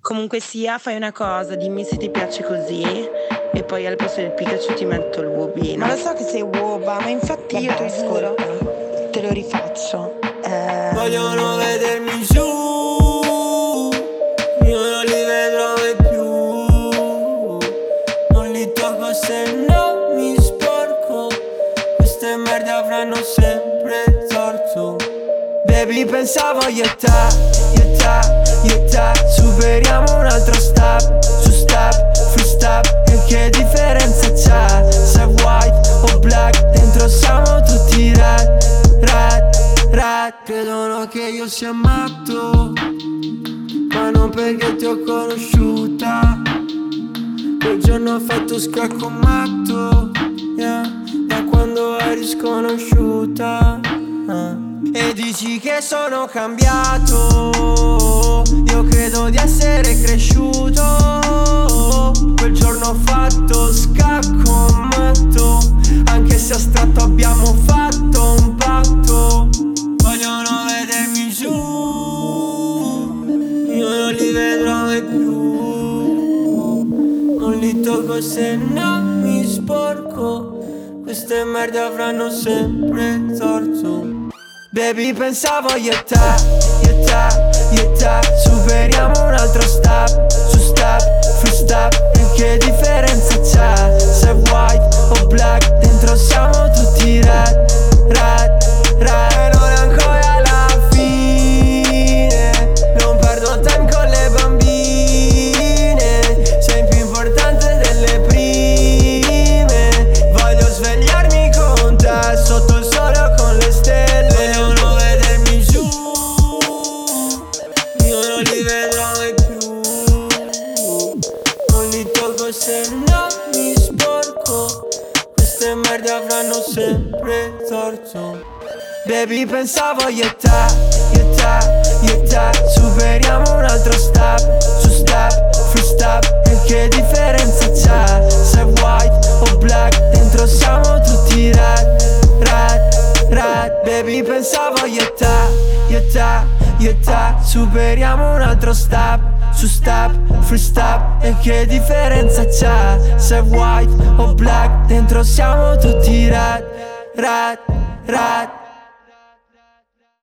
Comunque sia, fai una cosa, dimmi se ti piace così e poi al posto del Pikachu ti metto il wobino. Ma lo so che sei uova, ma infatti io ti giuro, te lo rifaccio. Vogliono vedermi giù, io non li vedrò mai più. Non li tocco se non mi sporco, queste merde avranno sempre torto. Baby, pensavo io e te, superiamo un altro step, su step, free step. E che differenza c'è, se white o black, dentro siamo tutti red. Credono che io sia matto, ma non perché ti ho conosciuta. Quel giorno ho fatto scacco matto, yeah, da quando eri sconosciuta. E dici che sono cambiato, io credo di essere cresciuto. Quel giorno ho fatto scacco matto, anche se astratto abbiamo fatto un patto. Vogliono vedermi giù, io non li vedrò mai più. Non li tocco se non mi sporco, queste merde avranno sempre torto. Baby, pensavo io e te, superiamo un altro step, su step, free step. E che differenza c'è, se white o black, dentro siamo tutti red. E non è ancora la fine, non perdo time con le bambine, sei più importante delle prime. Voglio svegliarmi con te, sotto il sole o con le stelle. Vogliono vedermi giù, io non li vedrò mai più. Non li tolgo se non mi sporco, queste merde avranno sempre torto. Baby, pensavo io e te, superiamo un altro step, su step, free step. E che differenza c'è, se white o black, dentro siamo tutti red. Baby, pensavo io e te, superiamo un altro step, su step, free step. E che differenza c'è, se white o black, dentro siamo tutti red.